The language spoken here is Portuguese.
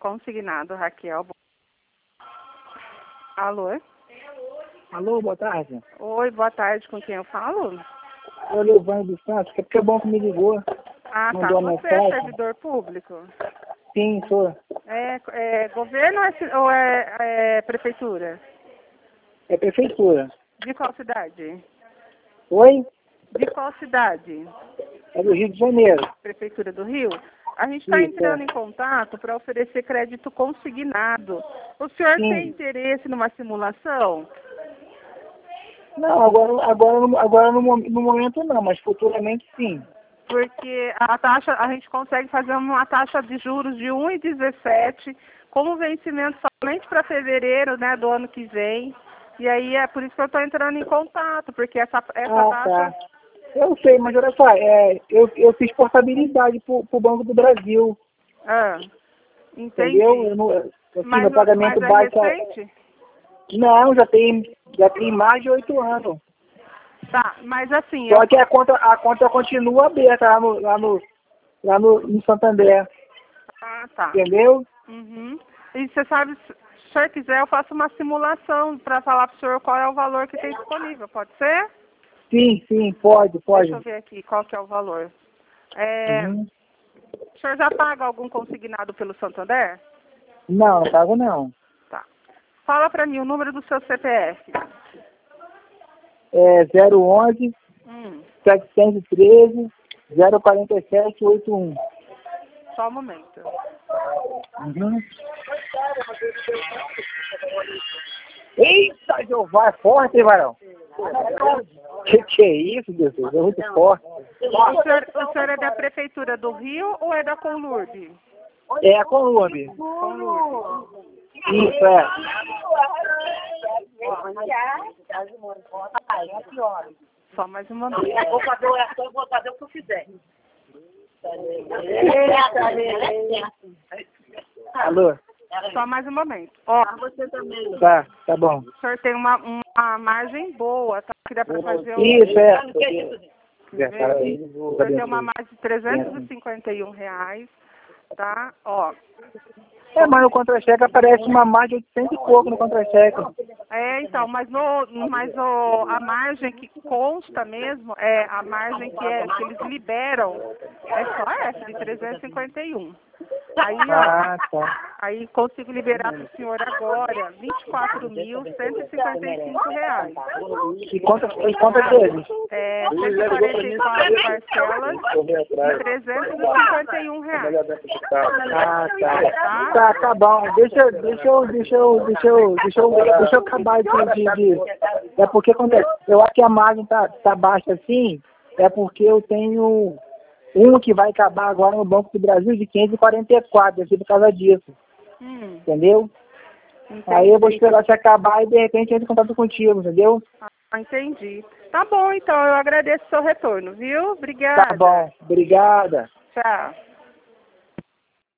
consignado, Raquel. Alô? Alô, boa tarde. Oi, boa tarde, com quem eu falo? Eu, Leovânio dos Santos, que é porque é bom que me ligou. Ah, tá. Mandou Você é mensagem. servidor público? Sim, sou. É governo ou é prefeitura? É prefeitura. De qual cidade? Oi? De qual cidade? É do Rio de Janeiro. Prefeitura do Rio? A gente está Isso, entrando é. em contato para oferecer crédito consignado. O senhor Sim. tem interesse numa simulação? Não, agora no momento não, mas futuramente sim. Porque a taxa, a gente consegue fazer uma taxa de juros de 1,17, com vencimento somente para fevereiro, né, do ano que vem. E aí é por isso que eu estou entrando em contato, porque essa taxa... Tá. Eu sei, mas olha só, eu fiz portabilidade pro Banco do Brasil, Ah, entendi. entendeu? Eu não, assim, meu Mas pagamento é baixa. recente? Não, já tem mais de 8 anos. Tá, mas assim... Só que a conta continua aberta lá no Santander. Ah, tá. Entendeu? Uhum. E você sabe, se o senhor quiser, eu faço uma simulação para falar para o senhor qual é o valor que tem disponível, pode ser? Sim, pode. Deixa eu ver aqui qual que é o valor. Uhum. O senhor já paga algum consignado pelo Santander? Não pago não. Tá. Fala para mim o número do seu CPF. É 011 713 047 81. Só um momento. Uhum. Eita, Jeová, é forte, hein, Varão? Que é isso, Jesus? É muito forte. O senhor é da Prefeitura do Rio ou é da Conlurb? É a Conlurb. Conlurb. Isso, é. Só mais um momento. Vou fazer o que eu fizer. Alô? Só mais um momento. Ó, Você também. Tá bom. o senhor tem uma margem boa, tá? Que dá para fazer Isso, é. O senhor tem uma margem de R$ 351, tá? Ó. Mas no contra-cheque aparece uma margem de 800 e pouco no contra-cheque. Então, mas a margem que consta mesmo é a margem que eles liberam, é só essa, de 351. Aí, Tá. aí consigo liberar para o senhor agora R$ 24.155. E quanto deles? 144 parcelas de R$ 351. Tá bom. Deixa eu acabar de... É porque acontece, eu acho que a margem tá baixa assim, é porque eu tenho um que vai acabar agora no Banco do Brasil de 544, assim, por causa disso. Entendeu? Entendi. Aí eu vou esperar se acabar e de repente entro em contato contigo, entendeu? Entendi. Tá bom, então, eu agradeço o seu retorno, viu? Obrigada. Tá bom, obrigada. Tchau.